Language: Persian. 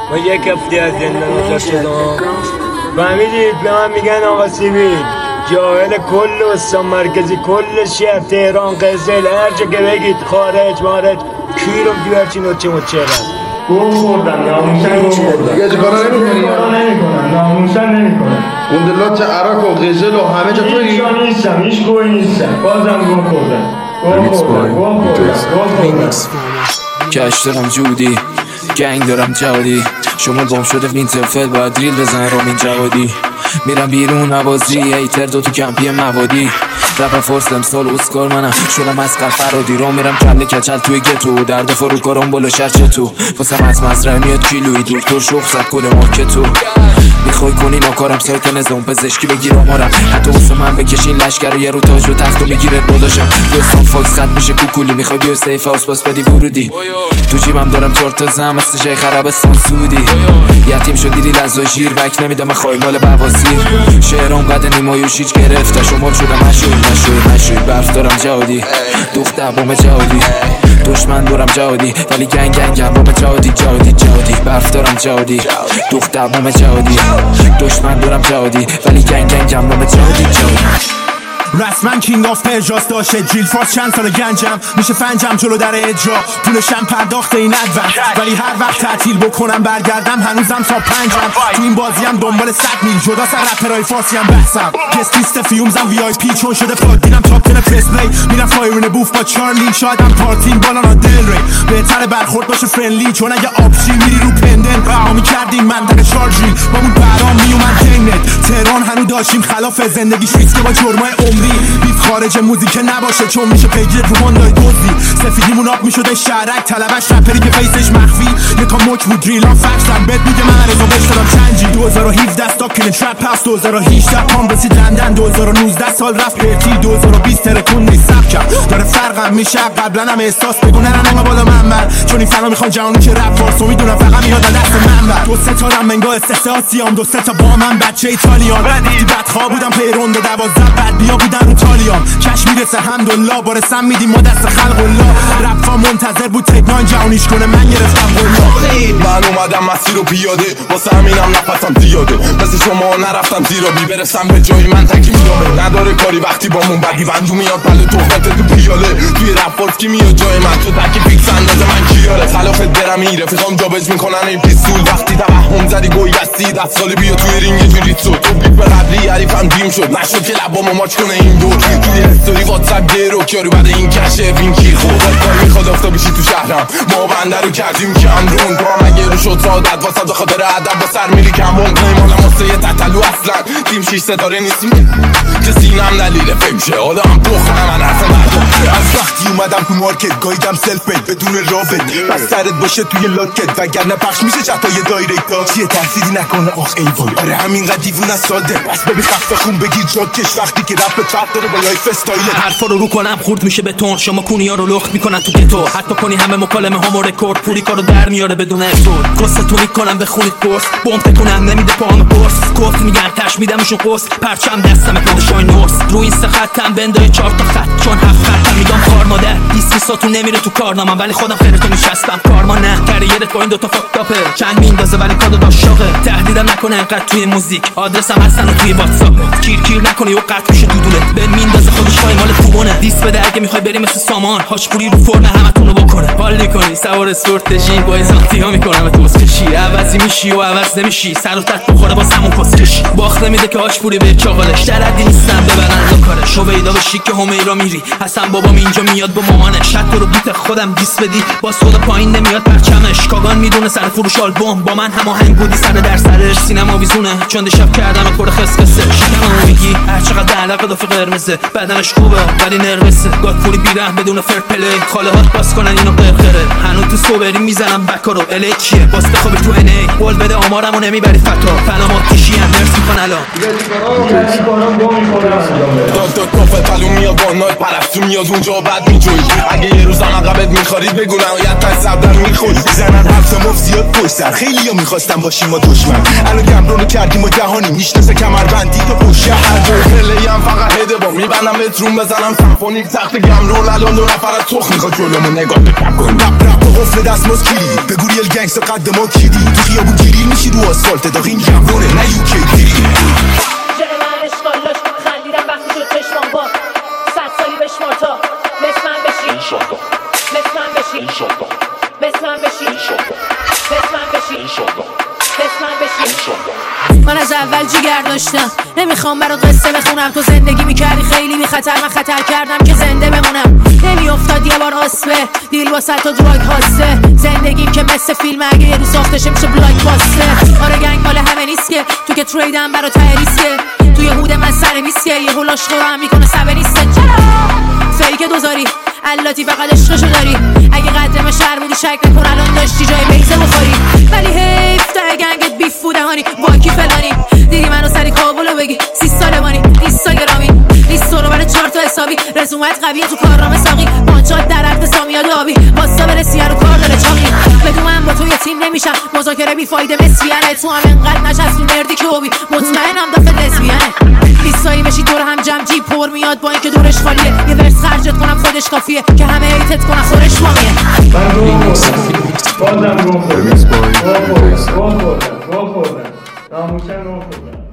ما یک هفته از زندان آزاد شدم. فهمیدید؟ به من میگن آقا سیبیل، جاهل کل استان مرکزی، کل شهر تهران، قزل، هر جا که بگید، خارج مارج، کیرم دیو هرچی نوچه مچه رد گوه خوردن، ناموسن گوه خوردن دیگه کارا نمیکنن، ناموسن نمیکنن. گندلات عراق و قزل و همه جا توی هیچ جا نیستم، هیچ گوه نیستم، بازم گوه خوردن. کش دارم جودی، گنگ دارم جوادی، شما گم شده وینترفل باید ریل بزن رامین جوادی. میرم بیرون نوازی ایتر دو تو کمپی موادی، رپ فورس امسال اسکار منم شدم از فرادی رو میرم کله کچل توی گتو، درد فروکارم بالا شرچه تو واسم از مزرعه میاد کیلوی دکتر شخ زد کل مارکتو. میخوای کنی ناکارم سایت نظام پزشکی بگیر آمارم، حتی واسه من بکشین لشگر یه رو تاج و تخت و بگیره داداشم. دوستان فاکس خط میشه کوکولی، میخوای بیو سیف هاوس باس بدی ورودی، تو جیبم دارم 4 تا زم مثل شیخ عربستان سعودی. یتیم شدی دیل از شیر بک نمیدم من خواهی مال بواسیر، شعرام قد نیمایوش هیچ گرفته شمال شدم مشوی برف دارم جهادی، دختر بوم جهادی، دشمن دارم جهادی ولی گنگ بوم جهادی برف دارم جهادی، دختر بوم جهادی، دشمن دارم جهادی ولی گنگ بوم جهادی. رسما کینگ آف پرژاس داشته جیل فارس چند سال گنجم میشه فنجم جلو در اجرا پولشم پرداخت این ادوم، ولی هر وقت تعطیل بکنم برگردم هنوزم تا 5م تو این بازیم دنبال 100 میل جدا سر رپرای فارسی هم بحثم. گست فیومزم وی آی پی چون شده پلاگینم تاپ 10 پرس پلی، میرم فایرین بوف با چارلی شایدم پارتین بالا نا دل ری، بهتره برخورد باشه فرندلی چون اگه آبشی میری رو پندن ما میکردیم منطقه شارژیل با اون برام میومد تینت تهران هنوز داشتیم خلاف زندگیش ریسک با جرمای بیف خارج موزیک نباشه چون میشه پیگیر رو ماندای دوزی، سفیدیمون آب میشده شرک طلبش رپری که فیسش مخفی یکا مچ بود ریلان فکسم بهت میگه من رضا بشترم چنجی. 2017 استاکین ترپ هاوس، 2018 پام رسید لندن، 2019 سال رفت پرتی، 2020 ترکون نیست سبکم داره فرقم میشه قبلا هم احساس بگو نرنم بالا من چون این فنا میخوان جهانی که رپ فارسو میدونم فقط میاد دست من 2 3 تا رم منگاه استحساسیام 2 3 تا با من بچه ایتالیان وقتی بدخواه بودم پیرونده 12 بعد بیا بودم ایتالیام کش میرسه حمدالله بارسم میدیم ما دست خلق الله. رپا منتظر بود تک 9 جهانیش کنه من گرفتم قلا. من اومدم مسیر رو پیاده واسه همینم نفسم زیاده مثل شما نرفتم زیرا بی برسم به جای من تکی میدامه نداره کاری وقتی با من بدی بندو میاد بله تهمت تو پیاله توی رپ فورس کی میاد جای من تو تکی پیکس اندازه من کیاره خلافت برم این رفیقام جابج میکنن این پیستول وقتی توهم زدی گوی هستی 10 سال بیا توی رینگ یه جوری تو بیپ قبلی حریفم دیم شد نشد که لبامو ماچ کنه این دور توی استوری واتساپ گیرو کیارو بعد این کشه این کی خود کار میخواد افتا بشی تو شهرم ما بنده رو کردیم کم رون تو هم اگه رو شد سعادت واسه به خاطر ادب با سر میری کمون قیمانم واسه یه تطلو اصلا تیم 6 ستاره نیستیم که سینم دلیل فکشه حالا هم بخونم من حرف مردم از وقتی اومدم تو مارکت گایدم سلف بید بدون رابط بس سرت باشه توی لاکت وگرنه پخش میشه چطای دایرکتا چیه تحصیلی نکنه آخ ای وای آره همینقدر دیوونه ساده بس ببین خفه خون بگیر جاکش وقتی که رپ فرق داره با لایف استایل حرفا رو کنم خورد میشه بتون شما کونیا رو لخت میکنن تو گتو حتی کنی همه مکالمه هامو رکورد پولی کارو در میاره بدون اپسود قصه تو میکنم بخونید قرص بمب تکونم نمیده پام قرص کفت میگن تش میدمشون قرص پرچم دستم پادشاه نورس رو این سه خطم بندای 4 تا خط چون 7 خطم میگم کار مادر 20 ساتون نمیره تو کارنامه ولی خودم خیرتو میشستم کارما نه کریرت با این 2 تا فاکتاپه چنگ میندازه ولی کادو داشاقه تهدیدم نکنه انقدر توی موزیک آدرسم هستن و توی واتساپ کیر نکنی و قطع میشه دودولت به میندازه خودش پای مال خوبونه دیس بده اگه میخوای بری مثل سامان هاش پوری رو فرن همتون رو بکنه حال کنی سوار سورتشی با ایزانتیا میکنم توس کشی عوضی میشی و عوض نمیشی سر و تت بخوره با سمون پس کشی باخت نمیده که هاش پوری به چاقالش دردی نیستم ببرن کارش شو پیدا بشی که همیرا میری حسن بابام اینجا میاد با مامانش حتی رو بیت خودم دیس بدی باز خود پایین نمیاد پرچمش کاغان میدونه سر فروش آلبوم با من هماهنگ بودی سر در سرش سینما ویزونه چون شب کردم پر خسخسه شکمو میگی هر چقدر علاقه دافه قرمزه بدنش خوبه ولی نرمسه گاد پوری بیرحم بدون فر پلی خاله هات باز کنن اینو قرقره هنوز تو صبری میزنم بکارو الی کیه باز بخوابی تو ان ای قول بده آمارمو نمیبری فتا فنامات کشی هم درس میکن الان داد کافه پلو میاد با نایت پرستو میاد اونجا بعد میجوی اگه یه روزم عقبت میخورید بگو نهایت تا صبرم میخوری زنن حرف مفت زیاد پشت سر خیلی ها میخواستم باشیم ما دشمن الان گمرونو کردیم و جهانی میشناسه کمربندی تو پشت هر جای پلی هم فقط هده با میبندم بهترون بزنم سمفونیک تخت گمرون الان 2 نفر از تخ میخواد جلومو نگاه بکن رپ و قفل دست ماز کلی بگو ریل گنگستا قد ما کیدی تو خیابون گیریر میشی رو آسفالت داغ این جوونه نه یوکی دیری جره من اشغالاش خندیدم وقتی شد چشمان با 100 سالی بشمار تا مثل من بشی مثل من بشی مثل من بشی مثل من بشی مثل من بشی. من از اول جیگر داشتم نمیخوام برات قصه بخونم تو زندگی میکردی خیلی بی خطر من خطر کردم که زنده بمونم نمیافتاد یه بار آسفه دیل واسه تو دراگ هاسته زندگیم که مثل فیلم اگه یه روز ساخته میشه بلاک باسته آره گنگ مال همه نیست که تو که تریدم برا ته ریسکه توی هود من سر میسکه یه هولاش خورم میکنه سبه نیسته فیک دوزاری علاتی فقط عشقشو داری اگه قدرم شهر بودی شک نکن الان داشتی جای بیزه بخوری ولی حیف تا گنگت بیف بودهانی واکی فلانی دیدی منو سری کابلو بگی 30 ساله مانی اینستاگرامی لیست رو برای 4 تا حسابی رزومت قویه تو کارنامه ساقی پانچات در عقد سامیاد آبی واستا برسی رو کار داره چاقی بدون من با تو یه تیم نمیشم مذاکره بی فایده مسیانه تو هم انقدر نشست تو نردی که هوبی مطمئنم دافه لزبیانه لیستایی بشی دور هم جمع جیب پر میاد با اینکه دورش خالیه یه ورس خرجت کنم خودش کافیه که همه ایتت کنم خورش وامیه بازم گفت ناموشن